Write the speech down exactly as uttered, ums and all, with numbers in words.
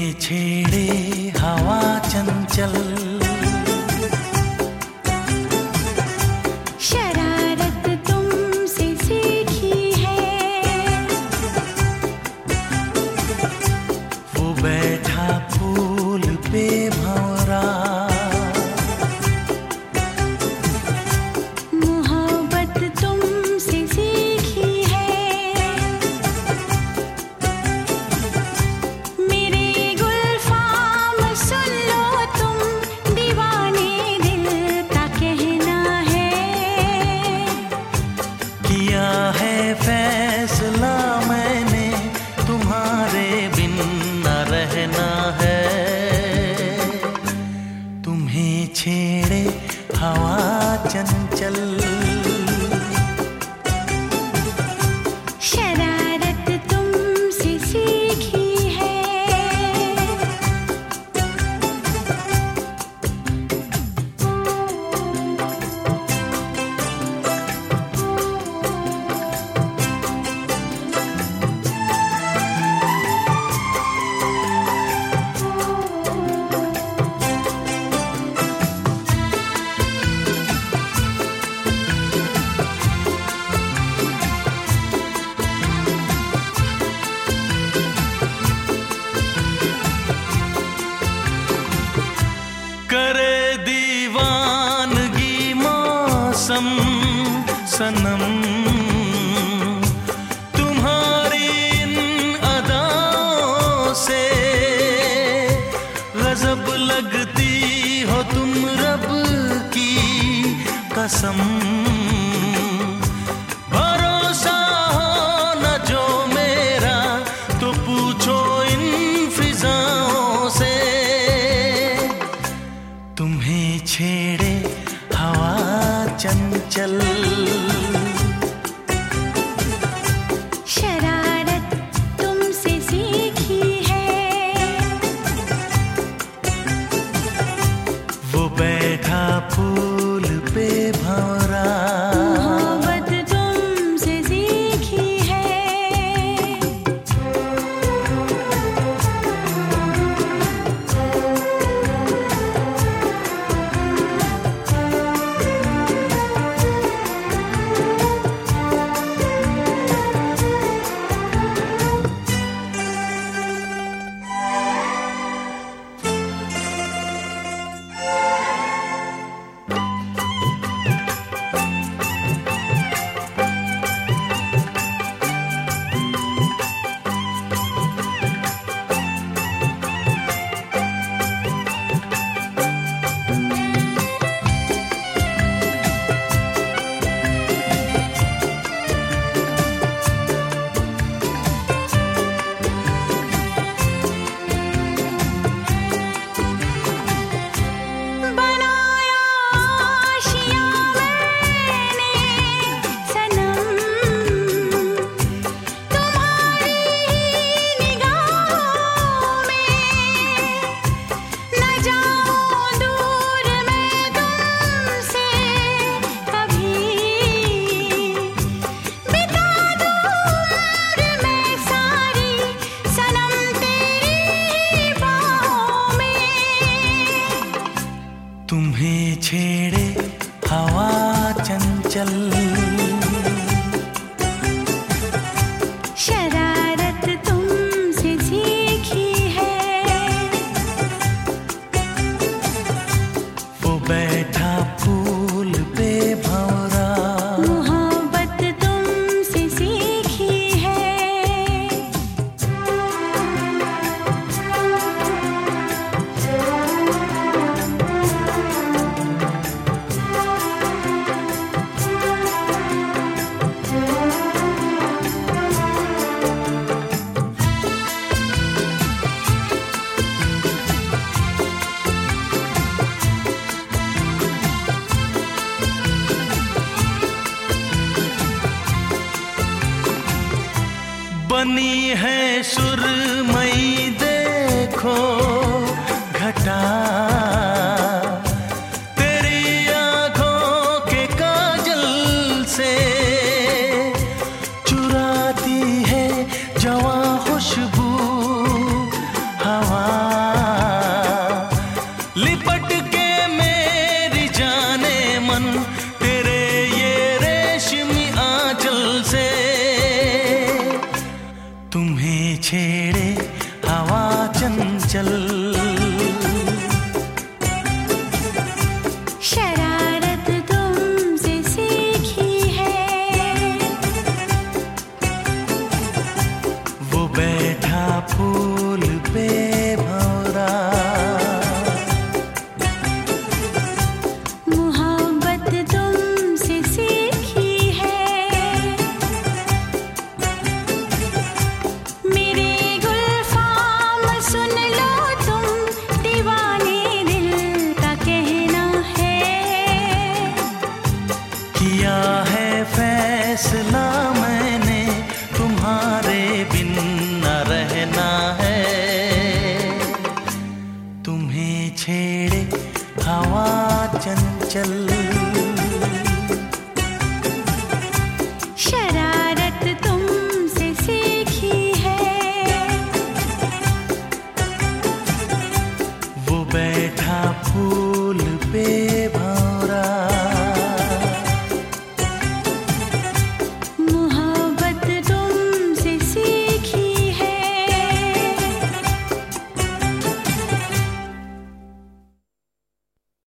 तुम्हें छेड़े हवा चंचल, शरारत तुमसे सीखी है। वो बैठा फूल पे भंवरा, मोहब्बत तुमसे सीखी है। मेरे गुलफाम सुन लो तुम, दीवाने दिल का कहना है। किया है फैसला मैंने, तुम्हारे बिन न रहना है। तुम्हें छेड़े हवा चंचल, शरारत तुमसे सीखी है। करे दीवानगी मौसम सनम, तुम्हारी इन अदाओं से गजब लगती हो तुम रब की कसम। भरोसा हो न जो मेरा, तो पूछो इन फिजाओं से। तुम्हें छेड़े हवा चंचल, शरारत तुमसे सीखी है। वो बैठा फूल पे भंवरा, मोहब्बत तुमसे सीखी है। तुम्हें छेड़े हवा चंचल, शरारत तुमसे सीखी है। वो बैठा फूल पे भंवरा, मोहब्बत तुमसे सीखी है। बनी है सुरमई देखो घटा, तेरी आंखों के काजल से चुराती है जवां खुशबू हवा। चंचल। शरारत तुमसे सीखी है। वो बैठा फूल पे भंवरा, मोहब्बत तुमसे सीखी है। मेरे गुलफाम सुन लो तुम, दीवाने दिल का कहना है। किया है फैसला मैंने, तुम्हारे बिन न रहना है। तुम्हें छेड़े हवा चंचल, शरारत तुमसे सीखी है। वो बैठा फूल पे